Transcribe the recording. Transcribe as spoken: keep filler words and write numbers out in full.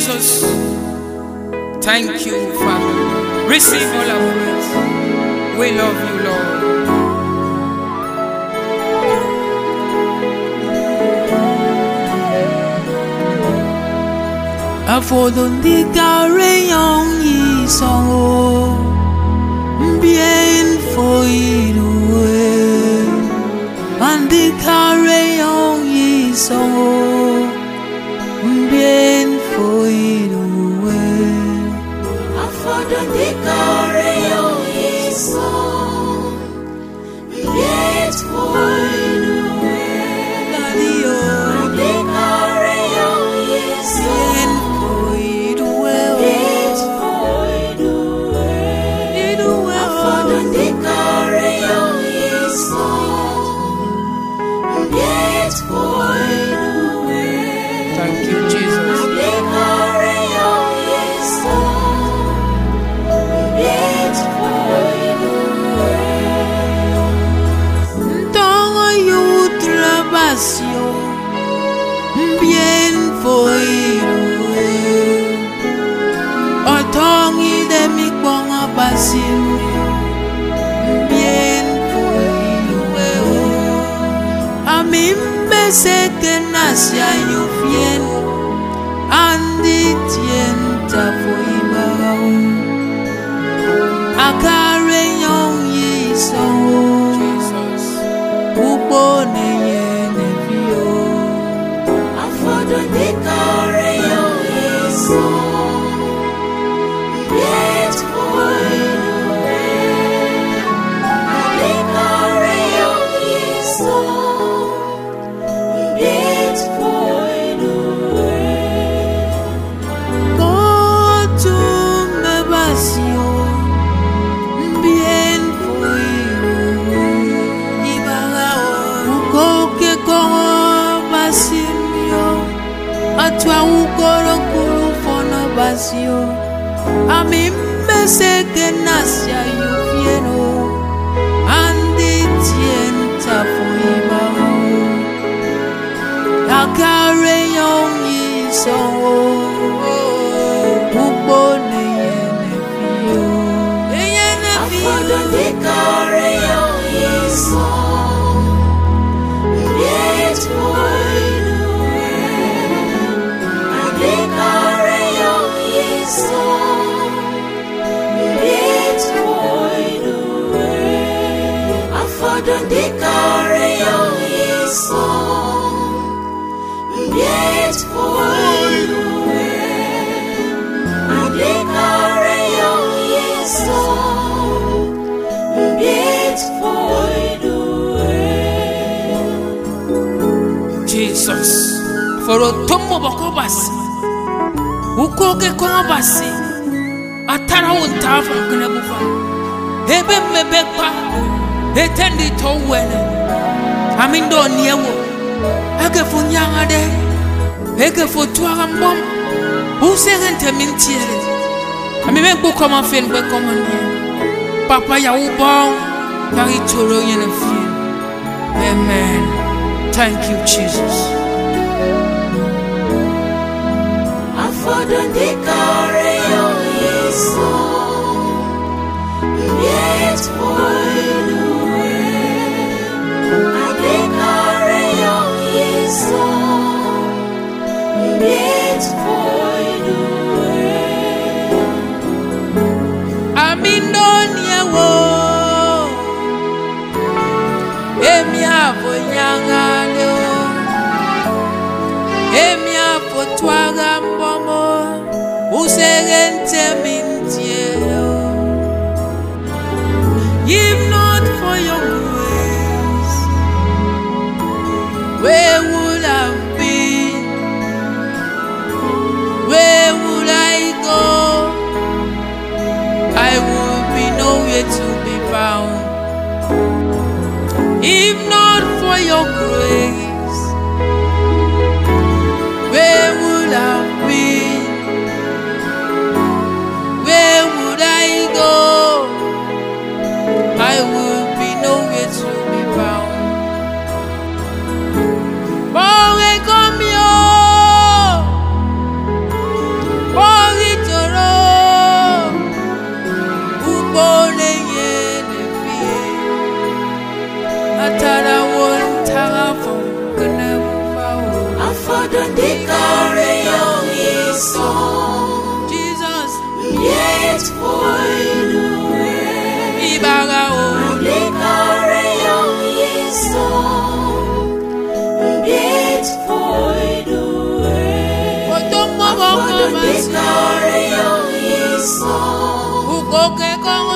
Jesus. Thank you, Father. Receive all our praise. We love you, Lord. Afodondika rayon yi songo bien foiruwe andika rayon yi songo bien foiruwe Afodondika rayon yi songo bien foiruwe Dadio andika rayon yi songo Thank you, Jesus. Tongo yu trabasio bien foirue Otongi de mi kwanga basimio bien foirue Amimbe seke nasya yu fien Andi tienta foibao Akare yon yi songo Jesus. Upone yene vio Afodondika rayon yi songo bien foiruwe andika rayon yi songo bien foiruwe Kotu me basio bien foirue Ibagao Ukoke kongo basimio Atwa ukoro kuru fono basio Amimbe seke nasya yufieno Andi tienta foibao Akare yon yi songo Upone yene fio Yene fio Afodondika rayon yi songo bien foiruwe andika rayon yi songo bien foiruwe Afodondika rayon yi songo bien foiruwe andika rayon yi songo bien foiruwe Jesus. For Otomo Bokobasi. Ukoke Konobasi. Atara untafa kunebufa. Ebe mebekpa. Etendi towene. Amindo niewo. Ege funyanga de. Ege futuara mbom. Usegente mintiere. Amimen bukoma fen bekoma nie. Papa ya ubong. Yari toro yene fien. Amen. Thank you, Jesus. Afodondika rayon yi songo bien foiruwe andika rayon yi songo bien foiruwe Amindo niewo Emiavo nyangane Emiavo twaga mbomo Usegente mintiero If not for your grace Where would I be? Where would I go? I would be nowhere to be found If not for your grace Where would I be? Where would I go? I would be nowhere to be found Bon, come here baba Dikare yo Yesu. ukoke kongo